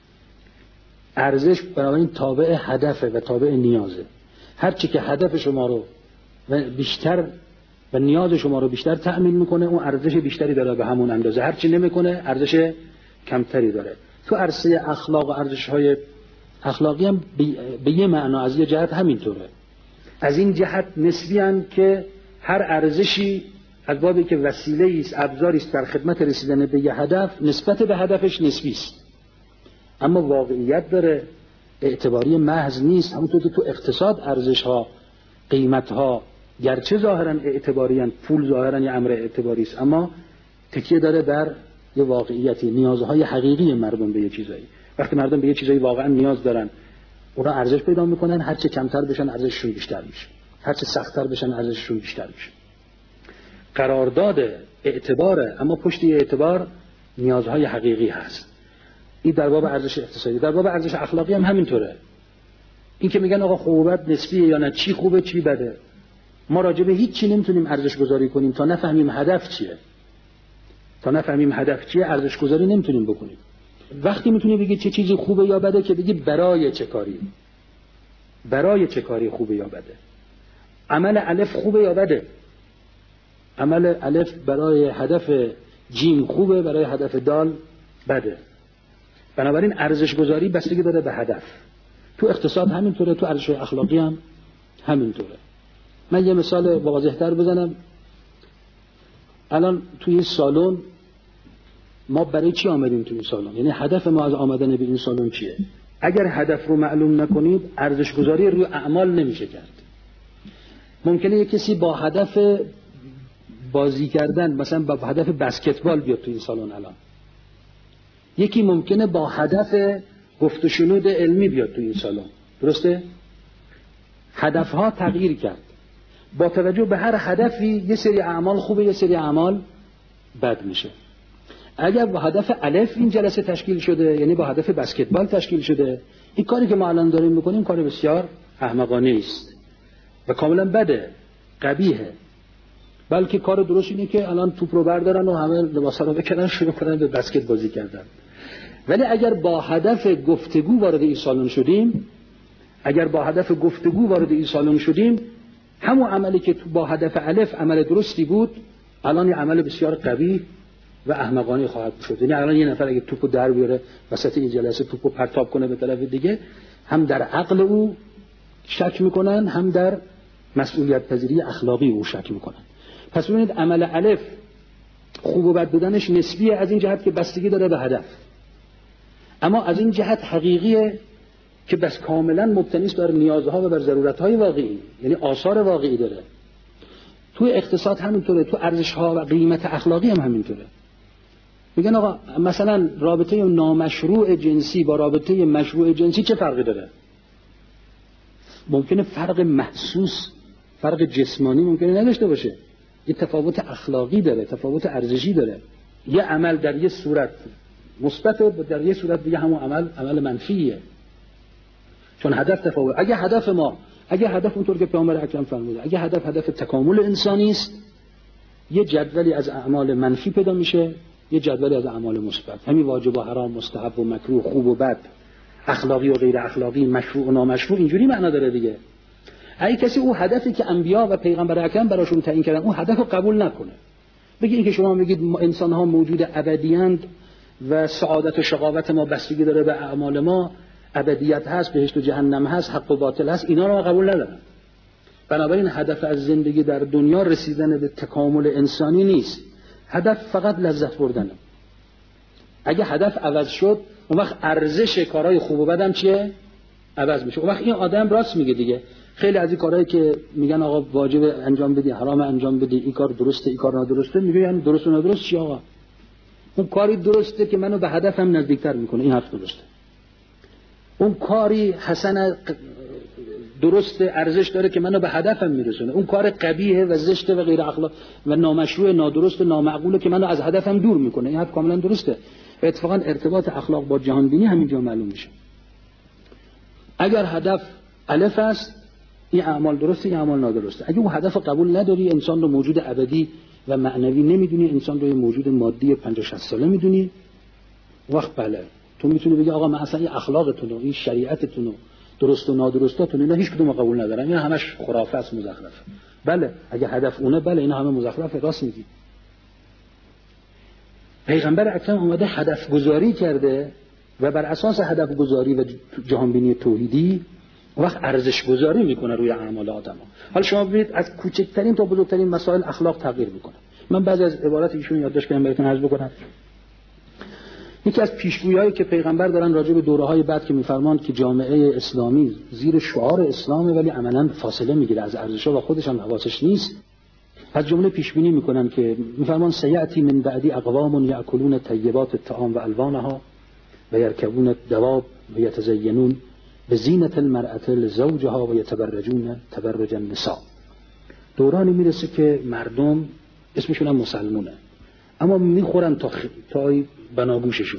ارزش بنابراین تابع هدفه و تابع نیازه. هر چی که هدف شما رو بیشتر و نیاز شما رو بیشتر تأمین میکنه، اون ارزش بیشتری داره به همون اندازه. هر چی نمیکنه ارزش کمتری داره. تو عرصه اخلاق و ارزش‌های اخلاقی هم به یه معنا از یه جهت همینطوره. از این جهت نسبیان که هر ارزشی از بابی که وسیله است، ابزاری است در خدمت رسیدن به یه هدف، نسبت به هدفش نسبی است. اما واقعیت داره، اعتباری محض نیست. همونطور که تو اقتصاد ارزش ها، قیمت ها گرچه ظاهرا اعتباری هستند، پول ظاهرا یه امر اعتباری است، اما تکیه داره بر یه واقعیتی، نیازهای حقیقی مردم به یه چیزایی. وقتی مردم به یه چیزایی واقعا نیاز دارن، اونا ارزش پیدا میکنن، هر چه کمتر بشن ارزششون بیشتر میشه، هر چه سخت‌تر بشن ارزششون بیشتر میشه. قرارداد اعتباره، اما پشت اعتبار نیازهای حقیقی هست. این در باب ارزش اقتصادی. در باب ارزش اخلاقی هم همینطوره. این که میگن آقا خوبت نسبیه یا نه، چی خوبه چی بده، ما راجع به هیچ چی نمیتونیم ارزش گذاری کنیم تا نفهمیم هدف چیه. تا نفهمیم هدف چیه ارزش گذاری نمیتونیم بکنیم. وقتی میتونی بگی چه چیزی خوبه یا بده که بگی برای چه کاری، برای چه کاری خوبه یا بده. عمل الف خوبه یا بده، عمل الف برای هدف جیم خوبه، برای هدف دال بده. بنابراین ارزش گذاری بستگی داره به هدف. تو اقتصاد همینطوره، تو ارزش اخلاقی هم همینطوره. من یه مثال واضح‌تر بزنم. الان توی این سالن ما برای چی آمدیم توی این سالن؟ یعنی هدف ما از آمدن به این سالن چیه؟ اگر هدف رو معلوم نکنید ارزش گذاری روی اعمال نمیشه کرد. ممکنه یک کسی با هدف بازی کردن، مثلا با هدف بسکتبال بیاد توی این سالن الان. یکی ممکنه با هدف گفت و شنود علمی بیاد توی این سالن. درسته؟ هدفها تغییر کرد. با توجه به هر هدفی یه سری اعمال خوبه، یه سری اعمال بد میشه. اگر با هدف الف این جلسه تشکیل شده، یعنی با هدف بسکتبال تشکیل شده، این کاری که ما الان داریم میکنیم کار بسیار احمقانه است و کاملا بده، قبیحه. بلکه کار درست اینه که الان توپ رو بردارن و همه لباسا رو بکنن شروع کنن به بسکت بازی کردن. ولی اگر با هدف گفتگو وارد این سالن شدیم، اگر با هدف گفتگو وارد این سالن شدیم، همون عملی که با هدف الف عمل درستی بود الان یه عمل بسیار قبیح و احمقانه خواهد شد. یعنی الان یه نفر اگه توپو در بیاره وسط این جلسه توپو پرتاب کنه به طرف دیگه، هم در عقل او شک میکنن، هم در مسئولیت پذیری اخلاقی او شک میکنن. پس ببینید عمل الف خوب و بد بودنش نسبیه از این جهت که بستگی داره به هدف، اما از این جهت حقیقیه که بس کاملا مبتنی است بر نیازها و بر ضرورتهای واقعی، یعنی آثار واقعی داره. توی اقتصاد همینطوره، تو ارزش‌ها و قیمت اخلاقی هم همینطوره. میگن آقا مثلا رابطه نامشروع جنسی با رابطه مشروع جنسی چه فرقی داره؟ ممکنه فرق محسوس، فرق جسمانی ممکنه نداشته باشه، یه تفاوت اخلاقی داره، تفاوت ارزشی داره. یه عمل در یه صورت مثبته، در یه صورت دیگه همون عمل منفیه، چون هدف تفاوت. اگه هدف اونطور که پیامبر اکرم فرموده، اگه هدف تکامل انسانی است، یه جدولی از اعمال منفی پیدا میشه، یه جدولی از اعمال مثبت. همین واجب و حرام، مستحب و مکروه، خوب و بد، اخلاقی و غیر اخلاقی، مشروع و نامشروع، اینجوری معنا داره دیگه. اگه کسی اون هدفی که انبیا و پیغمبر اکرم براشون تعیین کردن اون هدف رو قبول نکنه، بگی این که شما میگید انسان ها موجود ابدیند و سعادت و شقاوت ما بستگی داره به اعمال ما، ابدیت هست، بهشت و جهنم هست، حق و باطل هست، اینا رو قبول ندارم. بنابراین هدف از زندگی در دنیا رسیدن به تکامل انسانی نیست، هدف فقط لذت بردنه. اگه هدف عوض شد اون وقت ارزش کارهای خوب و بدم چیه؟ عوض میشه. اون وقت این آدم راست میگه دیگه. خیلی از این کارهایی که میگن آقا واجب انجام بدی، حرام انجام بدی، این کار درسته، این کار نادرسته، میگه یعنی درست و نادرست چی آقا؟ اون کاری درسته که منو به هدفم نزدیکتر میکنه، این حرف درسته. اون کاری حسن درسته، ارزش داره که منو به هدفم میرسونه. اون کار قبیحه و زشته و غیر اخلاق و نامشروع، نادرست، نامعقوله که منو از هدفم دور میکنه. این حرف کاملا درسته. و اتفاقا ارتباط اخلاق با جهان بینی همینجا معلوم میشه. اگر هدف الف است، این اعمال درسته، این اعمال نادرسته. اگه اون هدف قبول نداری، انسان رو موجود ابدی و معنوی نمیدونی، انسان رو موجود مادی 50-60 ساله میدونی، وقت بله تو میتونی بگی آقا من اصلا این اخلاقتون و این شریعتتون و درست و نادرستاتون اینا هیچ کدوم قبول ندارم، اینا همش خرافه است، مزخرفه. بله اگه هدف اونه، بله اینا همه مزخرفه، راست میگی. پیغمبر اکرم اومده هدف گذاری کرده و بر اساس هدف گذاری و جهان بینی توحیدی وقت ارزش گذاری میکنه روی اعمال آدم‌ها. حالا شما ببینید از کوچکترین تا بزرگترین مسائل اخلاق تغییر میکنه. من بعضی از عبارات ایشون یادداشت کردم براتون عرض بکنم. یکی از پیشگویی‌هایی که پیغمبر دارن راجع به دوره‌های بعد که می‌فرمایند که جامعه اسلامی زیر شعار اسلامه ولی عملاً فاصله می‌گیره از ارزش‌ها و خودش هم حواسش نیست، از جمله پیشبینی می‌کنن که می‌فرمایند سیأتی من بعدی اقوام یأکلون طیبات الطعام و الوانها و یرکبون الدواب و یتزینون بزینة المرأة لزوجها و یتبرجون تبرج النساء. دورانی میرسه که مردم اسمشون هم مسلمونه اما میخورن تا بناگوششون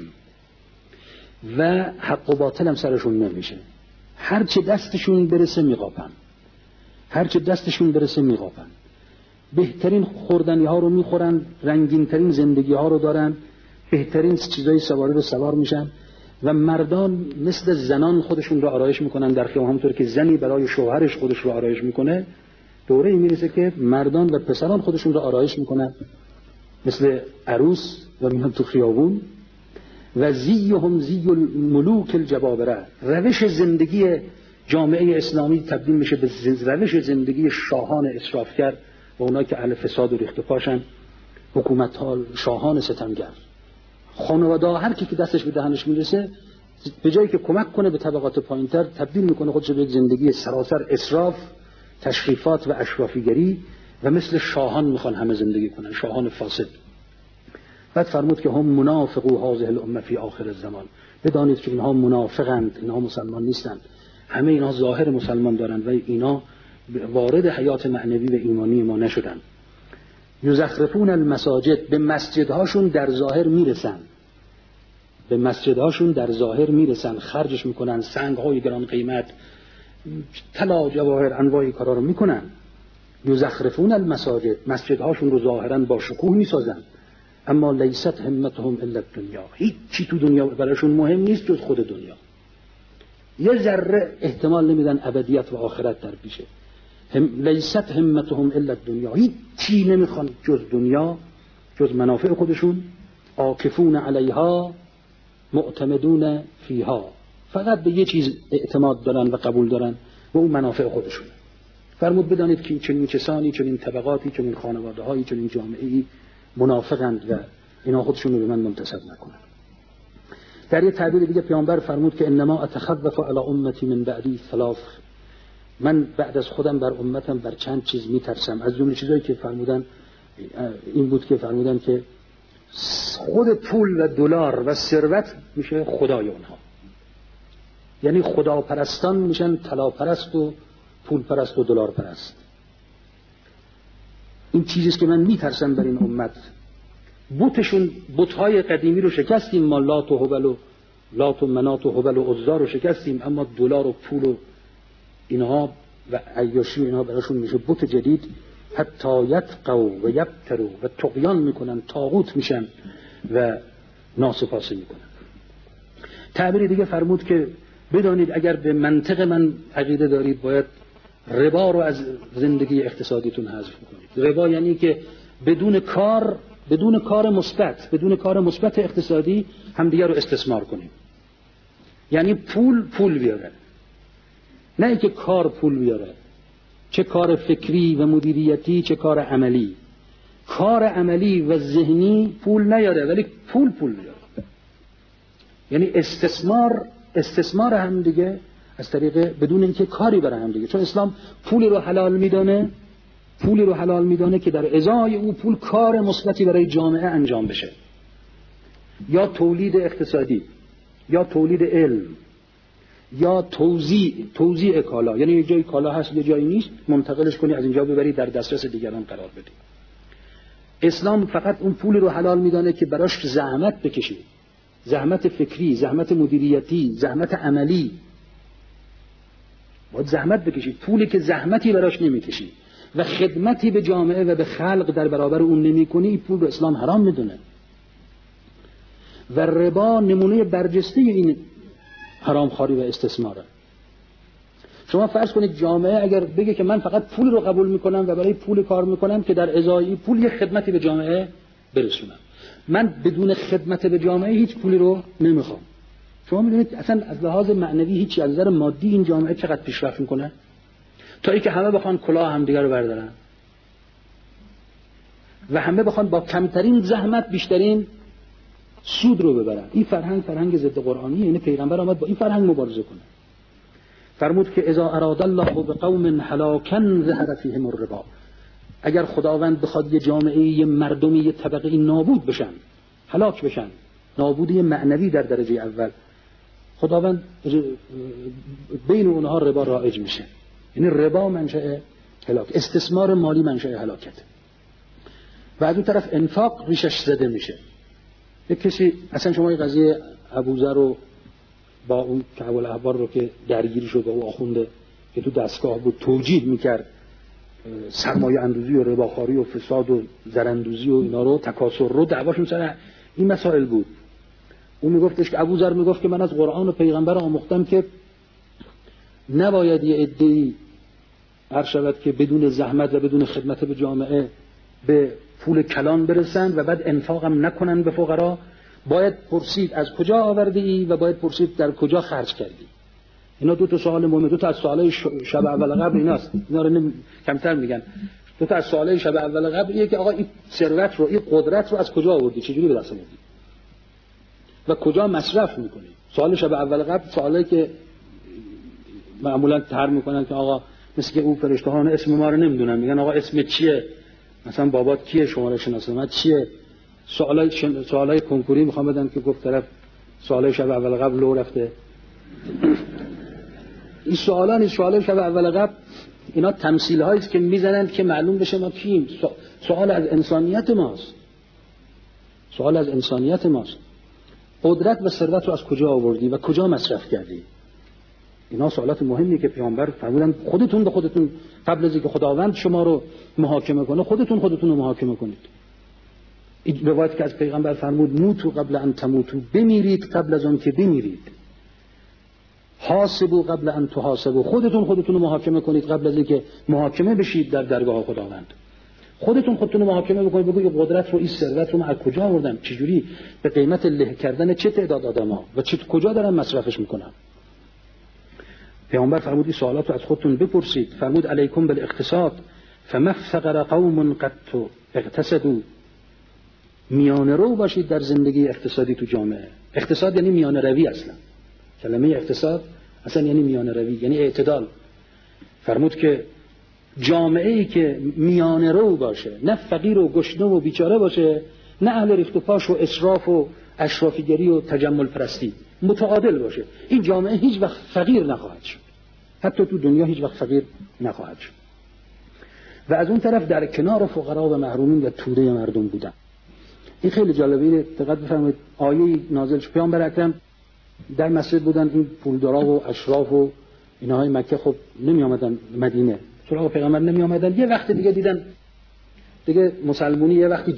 و حق و باطل هم سرشون نمیشه، هرچه دستشون برسه میقاپن، هرچه دستشون برسه میقاپن، بهترین خوردنی ها رو میخورن، رنگین ترین زندگی ها رو دارن، بهترین چیزای سواری رو سوار میشن و مردان مثل زنان خودشون رو آرایش میکنن در خیام، همونطور که زنی برای شوهرش خودش رو آرایش میکنه. دوره میرسه که مردان و پسران خودشون رو آرایش میکنن مثل عروس و میان تو خیابون و زیهم زی الملوک الجبابره. روش زندگی جامعه اسلامی تبدیل میشه به روش زندگی شاهان اسرافگر و اونا که اهل فساد و ریخت و پاشن، حکومت ها، شاهان ستمگر. خانواده هر کی که دستش به دهنش میرسه به جایی که کمک کنه به طبقات پایینتر تبدیل میکنه خودش به یک زندگی سراسر اسراف، تشریفات و اشرافیگری و مثل شاهان میخوان همه زندگی کنن، شاهان فاسد. بعد فرمود که هم منافقو هذه الامه فی آخر الزمان. بدانید که اینها منافقند، اینها مسلمان نیستند. همه اینها ظاهر مسلمان دارند و اینا وارد حیات معنوی و ایمانی ما نشدند. یزخرفون المساجد، به مسجدهاشون در ظاهر میرسن، به مسجدهاشون در ظاهر میرسن، خرجش میکنن، سنگ‌های گران قیمت، طلا، جواهر، انواع کارا رو میکنن. یزخرفون المساجد، مسجدهاشون رو ظاهرا با شکوه میسازن، اما لیست همتهم الا الدنیا، هیچ چی تو دنیا براشون مهم نیست جز خود دنیا. یه ذره احتمال نمیدن ابدیت و آخرت در پیشه. لیست همتهم الا الدنیا، هیچ چی نمیخوان جز دنیا، جز منافع خودشون. عاکفون علیها معتمدون فیها، فقط به یه چیز اعتماد دارن و قبول دارن و اون منافع خودشون. فرمود بدانید که چنین کسانی، چنین طبقاتی، چنین خانواده‌هایی، چنین جامعه‌ای منافقند و اینا خودشون رو به من منتسب نکنن. در یه تعبیر دیگه پیامبر فرمود که انما اتخوف علی امتی من بعدی ثلاث، من بعد از خودم بر امتم بر چند چیز میترسم. از جمله چیزایی که فرمودن این بود که فرمودن که خود پول و دلار و ثروت میشه خدای اونها، یعنی خدا پرستان میشن طلا پرست و پول پرست و دلار پرست. این چیزیست که من میترسم بر این امت. بتشون، بتهای قدیمی رو شکستیم ما، لات و هبل و لات و منات و هبل و عزا رو شکستیم، اما دلار و پول و اینها و عیاشی و اینها براشون میشه بت جدید. حتی یتقوا و یبتروا و طغیان میکنن، طاغوت میشن و ناسپاسی میکنن. تعبیر دیگه فرمود که بدانید اگر به منطق من عقیده دارید باید ربا رو از زندگی اقتصادیتون حذف کنید. ربا یعنی که بدون کار مثبت اقتصادی همدیگه رو استثمار کنیم. یعنی پول بیاره، نه اینکه کار پول بیاره، چه کار فکری و مدیریتی چه کار عملی. کار عملی و ذهنی پول نیاره ولی پول بیاره. یعنی استثمار هم دیگه از طریق بدون اینکه کاری برای هم دیگه. چون اسلام پولی رو حلال میدانه که در ازای او پول کار مثبتی برای جامعه انجام بشه، یا تولید اقتصادی، یا تولید علم، یا توزیع کالا. یعنی یه جای کالا هست یه جایی نیست، منتقلش کنی، از اینجا ببری در دسترس دیگران قرار بدی. اسلام فقط اون پول رو حلال میدانه که براش زحمت بکشی، زحمت فکری، زحمت مدیریتی، زحمت عملی. باید زحمت بکشی. پولی که زحمتی براش نمیکشی و خدمتی به جامعه و به خلق در برابر اون نمیکنی، این پول رو اسلام حرام میدونه. و ربا نمونه برجسته این حرامخواری و استثماره. شما فرض کنید جامعه اگر بگه که من فقط پول رو قبول میکنم و برای پول کار میکنم که در ازای پول یه خدمتی به جامعه برسونم، من بدون خدمت به جامعه هیچ پولی رو نمیخوام. شما میدونید اصلا از لحاظ معنوی هیچی، از نظر مادی این جامعه چقدر پیشرفت میکنه تا اینکه همه بخوان کلاه همدیگه رو بردارن و همه بخوان با کمترین زحمت بیشترین سود رو ببرن. این فرهنگ ضد قرآنیه. این پیغمبر آمد با این فرهنگ مبارزه کنه. فرمود که اذا اراد الله بقوم هلاکا ظهر فیهم الربا. اگر خداوند بخواد یه جامعه، یه مردمی، یه طبقه نابود بشن، هلاک بشن، نابودی معنوی در درجه اول، خداوند بین اونها ربا رایج میشه. یعنی ربا منشأ هلاک، استثمار مالی منشأ هلاکت. و از اون طرف انفاق ریشش زده میشه. یک کسی اصلا شما این قضیه ابوذر رو با اون کعب الاحبار رو که درگیری شد با اون آخونده که تو دستگاه بود توجیه میکرد سرمایه اندوزی و رباخواری و فساد و زراندوزی و اینا رو، تکاسر رو، دعواشون سر این مسائل بود. اون میگفتش که ابوذر میگفت که من از قرآن و پیغمبر آموختم که نباید یه عده‌ای هر شود که بدون زحمت و بدون خدمت به جامعه به پول کلان برسن و بعد انفاق هم نکنن به فقرا. باید پرسید از کجا آورده ای و باید پرسید در کجا خرج کردی. اینا دو تا سوال مهمه. دو تا از سوالای شب اول قبل ایناست. اینا رو کمتر میگن. دو تا از سوالای شب اول قبل اینه که آقا این ثروت رو، این قدرت رو از کجا آوردی؟ چجوری به دست آوردی؟ و کجا مصرف میکنی؟ سوال شب اول قبل سوالایی که معمولا طرح میکنن که آقا مثل که اون فرشته ها اسم ما رو نمیدونن، میگن آقا اسم چیه؟ مثلا بابات کیه؟ شماره شناسنامه چیه؟ سوالای کنکوری میخوام بدم که گفت طرف سوالای شب اول قبل لو رفته. این سوالای شب اول قبل اینا تمثیل هایی است که میزنند که معلوم بشه ما کیم. سوال از انسانیت ماست. سوال از انسانیت ماست. قدرت و ثروت رو از کجا آوردی و کجا مصرف کردی؟ اینا سوالات مهمی که پیامبر فرمودن خودتون به خودتون قبل از اینکه خداوند شما رو محاکمه کنه خودتون رو محاکمه کنید. این روایت که از پیغمبر فرمود موتو قبل ان تموتو، بمیرید قبل از آن که بمیرید. حاسبو قبل ان تحاسبو، خودتون رو محاکمه کنید قبل از اینکه محاکمه بشید در درگاه خداوند. خودتون رو محاکمه بکنید، بگو این قدرت رو، این ثروت رو من از کجا آوردم؟ چجوری به قیمت له کردن چه تعداد آدما و کجا دارن مصرفش میکنن؟ پیامبر فرمود این سوالات رو از خودتون بپرسید. فرمود علیکم بالاقتصاد فما فقر قوم قد اقتصدوا، میانه رو باشید در زندگی اقتصادی تو جامعه. اقتصاد یعنی میانه روی. اصلا کلمه اقتصاد اصلا یعنی میانه روی، یعنی اعتدال. فرمود که جامعه ای که میانه رو باشه، نه فقیر و گشنه و بیچاره باشه، نه اهل ریخت و پاش و اسراف و اشرافیگری و تجمل پرستی، متعادل باشه، این جامعه هیچ وقت فقیر نخواهد شد. حتی تو دنیا هیچ وقت فقیر نخواهد شد. و از اون طرف در کنار فقرا و محرومین و توده مردم بودن. این خیلی جالبه. دقت بفرمایید آیه نازل شد، پیامبر اکرم در مسجد بودن، این پولدارا و اشراف و اینهای مکه خب نمی آمدن مدینه، سراغ پیغمبر نمی آمدن. یه وقت دیگه دیدن دیگه مسلمونی یه وقتی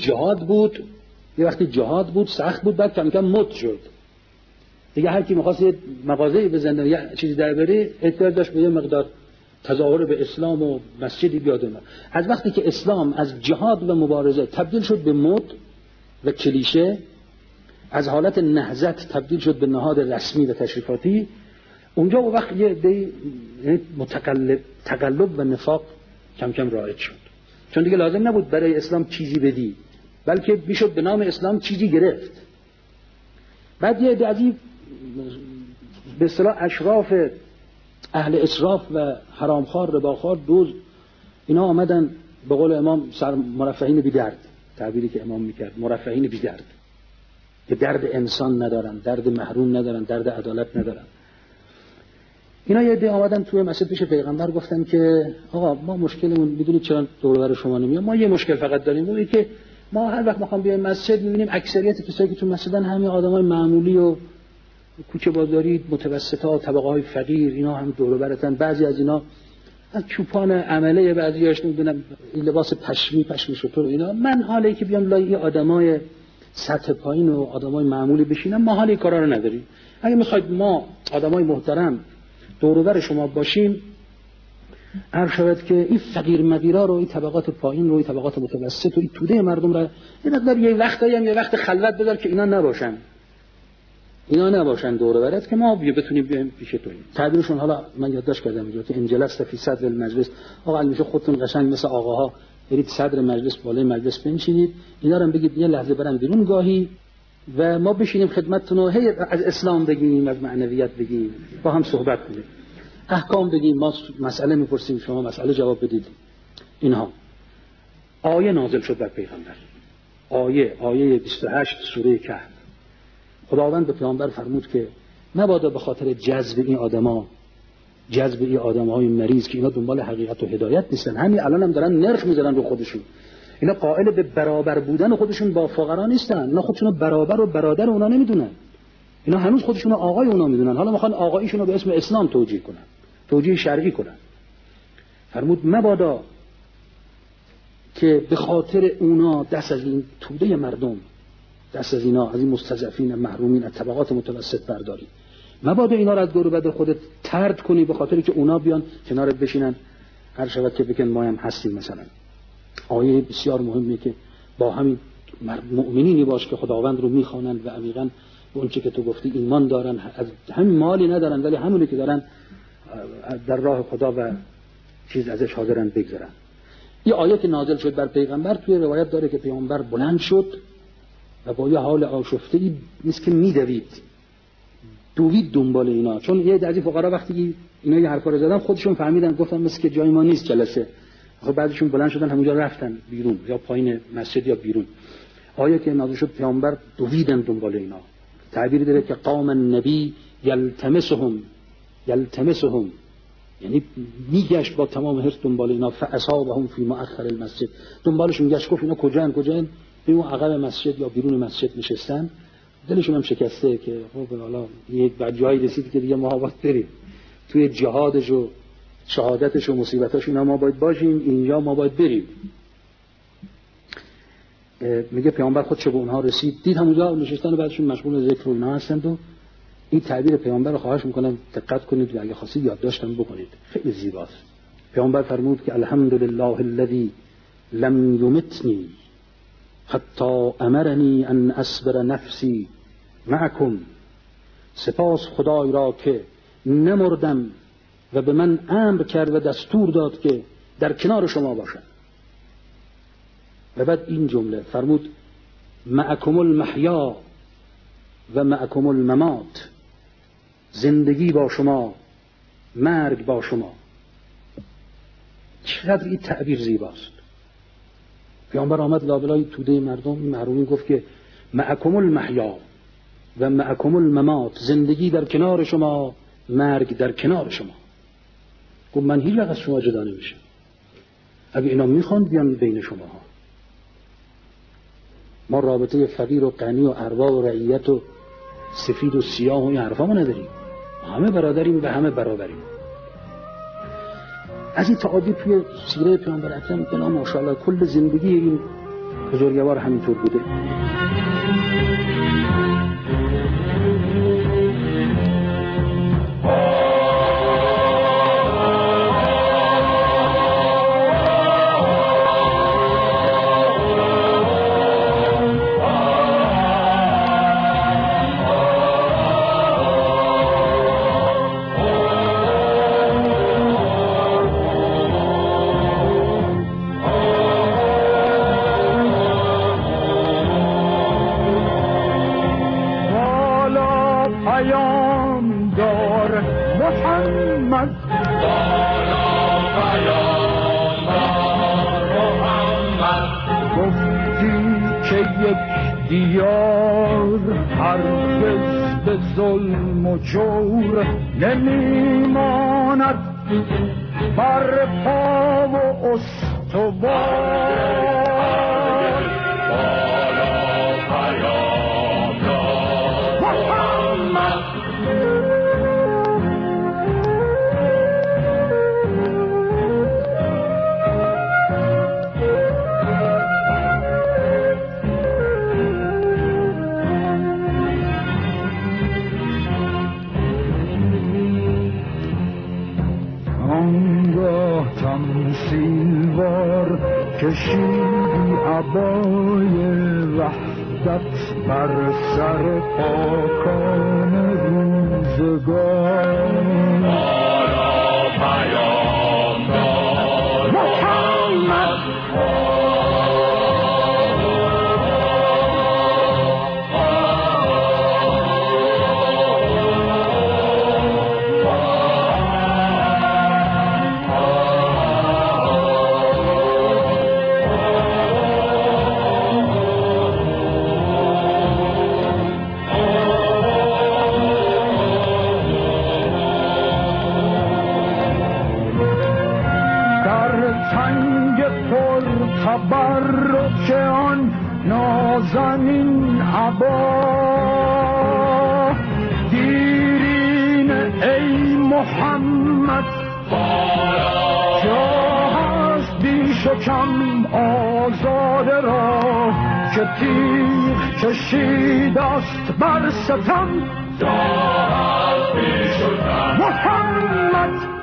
جهاد بود سخت بود، بعد کم کم مد شد دیگه. هر کی می‌خواست یه مغازه‌ای بزنه یا چیزی در بره احتیاج داشت به یه مقدار تظاهر به اسلام و مسجدی بیاد. از وقتی که اسلام از جهاد و مبارزه تبدیل شد به مد و کلیشه، از حالت نهضت تبدیل شد به نهاد رسمی و تشریفاتی، اونجا و وقت یه دی تقلب و نفاق کم کم رایج شد. چون دیگه لازم نبود برای اسلام چیزی بدی، بلکه بیشد به نام اسلام چیزی گرفت. بعد یه عجیب به اصطلاح اشراف اهل اسراف و حرامخوار، رباخوار، دوز، اینا آمدن به قول امام مرفهین بی درد، تعبیری که امام میکرد، مرفهین بی درد، که درد انسان ندارن، درد محروم ندارن، درد عدالت ندارن. اینا یه عده آمدن توی مسجد پیش پیغمبر گفتن که آقا ما مشکلمون میدونید چرا دور و بر شما نمیاد؟ ما یه مشکل فقط داریم، اونی که ما هر وقت میخوام بیایم مسجد میبینیم اکثریت کسایی که تو مسجدن همین آدمای معمولی و کوچه بازاری، متوسطا، طبقه های فقیر، اینا هم دور و برتن. بعضی از اینا از چوپان عمله، بعضیاش نمیدونم لباس پشمی شطور اینا. من حالی که بیام لای آدمای سطح پایین و آدمای معمولی بشینم، ما حالی کارا رو نداریم. اگه میخواید ما آدمای محترم دور و بر شما باشیم، عرض شود که این فقیر مقیرا رو، این طبقات پایین رو، این طبقات متوسط و این توده مردم رو یه مقدار یه وقت خلوت بذار که اینا نباشن دور و برت، که ما بتونیم بیایم پیش تو. تعبیرشون حالا من یادداشت کردم اینجا که انجلس فی صدر المجلس، آقا المیشه خودتون قشنگ مثل آقاها برید صدر مجلس، بالای مجلس بنشینید، اینا رو بگید یه لحظه برن بیرون، گاهی و ما بشینیم خدمتتون و هی از اسلام بگیم، از معنویت بگیم، با هم صحبت کنیم، احکام بگیم، ما مسئله میپرسیم شما مسئله جواب بدید. اینها آیه نازل شد بر پیغمبر، آیه 28 سوره کهف. خداوند به پیامبر فرمود که مبادا به خاطر جذب این آدم‌های مریض که اینا دنبال حقیقت و هدایت نیستن، همین الان هم دارن نرخ میذارن رو خودشون، اینا قائل به برابر بودن خودشون با فقرا نیستن، اینا خودشونو برابر و برادر اونا نمیدونن، اینا هنوز خودشونو آقای اونا میدونن، حالا میخوان آقاییشونو به اسم اسلام توجیه کنن، توجیه شرعی کنن. فرمود مبادا که به خاطر اونا دست از این توده مردم، دست از اینا، از این مستضعفین محرومین، از طبقات متوسط برداری، مبادا اینا رو از دور و بدر خودت طرد کنی به خاطر که اونا بیان کنارت بشینن، هر شود که بگن ما هم هستیم. مثلا آیه بسیار مهمه که با همین مؤمنینی باش که خداوند رو میخوانند و عمیقاً به اون چه که تو گفتی ایمان دارن، از همین مالی ندارن ولی همونی که دارن در راه خدا و چیز ازش حاضرن بگذارن. این آیه که نازل شد بر پیغمبر توی روایت داره که پیغمبر بلند شد و با یه حال آشفته‌ای نیست که دوید دنبال اینا، چون یه از این فقرا وقتی اینا یه حرفا رو زدن خودشون فهمیدن، گفتن مثل که جای ما نیست جلسه، خب بعدشون بلند شدن همونجا رفتن بیرون، یا پایین مسجد یا بیرون. آیه که نازل شد پیامبر دویدن دنبال اینا، تعبیری داره که قام النبی یلتمسهم، یعنی میگشت با تمام حرص دنبال اینا، فاصابهم فی مؤخر المسجد، دنبالشون گشت، گفت اینا کجان به اون عقب مسجد یا بیرون مسجد نشستن، دلشون هم شکسته که خب حالا یک بعد جایی رسید که دیگه ما باید بریم توی جهادش و شهادتش و مصیبتاش، اینا ما باید باشیم، اینجا ما باید بریم. میگه پیامبر خود چه به اونها رسید، دید همونجا نشستن و بعدشون مشغول ذکر و اینا هستند. و این تعبیر پیامبر رو خواهش میکنم دقت کنید و اگه خواستید یادداشتم بکنید، خیلی زیباست. پیامبر فرمود که الحمدلله الذی لم یمتنی حتی امرنی ان اصبر نفسی معکم، سپاس خدای را که نمردم و به من امر کرد و دستور داد که در کنار شما باشم. و بعد این جمله فرمود معکم المحیا و معکم الممات، زندگی با شما، مرگ با شما. چقدر این تعبیر زیباست. پیامبر آمد لابلای توده مردم محرومین گفت که معکم المحیا و معکم الممات، زندگی در کنار شما، مرگ در کنار شما. گفت من هیچ وقت از شما جدا نمیشم، اگه اینا میخوان بیان بین شما ها. ما رابطه فقیر و غنی و ارباب و رعیت و سفید و سیاه و این حرفا ما نداریم، همه برادریم و همه برابریم. از این تعابیر توی سیره پیامبر اکرم بلا ماشاءالله کل زندگی این بزرگوار همینطور بوده. ظلم و جور نمیماند بر پا و استوار. بالا پیامبر محمد تمثیلوار کشیدی عبای وحدت بر سر پاکان روزگار. بالا پیامبر محمد تبرک آن نازنین عبا دیرین ای محمد جا هست بیش و کم آزاده را که تیغ کشید است بر ستم جا هست بیش و کم محمد